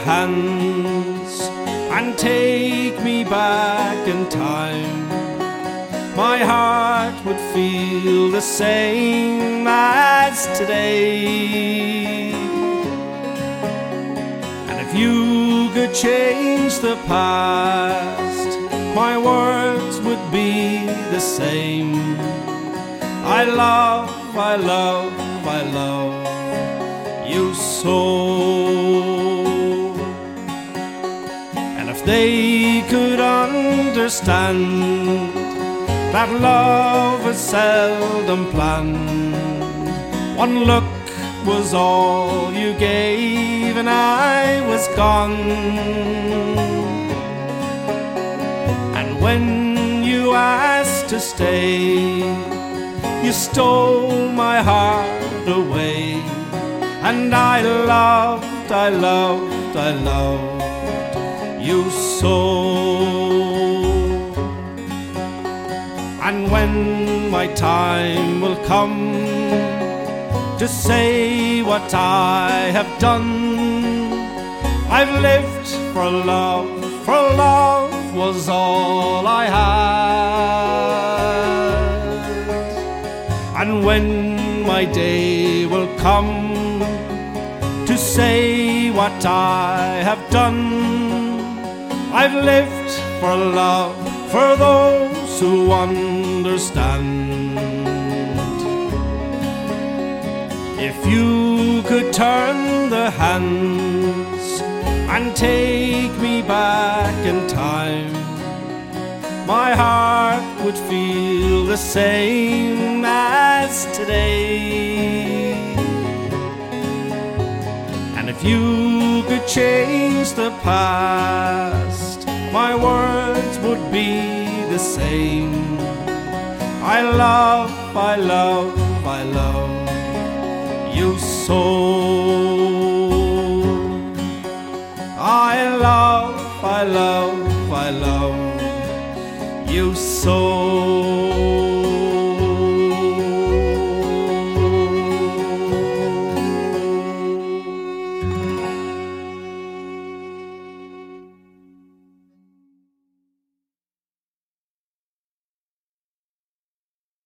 hands and take me back in time, my heart would feel the same as today. And if you could change the past, my words would be the same. I love, I love, I love you so. And if they could understand that love is seldom planned, one look was all you gave and I was gone. And when you asked to stay, you stole my heart away. And I loved, I loved, I loved you so. And when my time will come to say what I have done, I've lived for love was all I had. And when my day will come to say what I have done, I've lived for love, for those who understand. If you could turn the hands and take me back in time, my heart would feel the same as today. And if you could change the past, my words would be the same. I love, I love, I love you so. I love, I love, I love you so.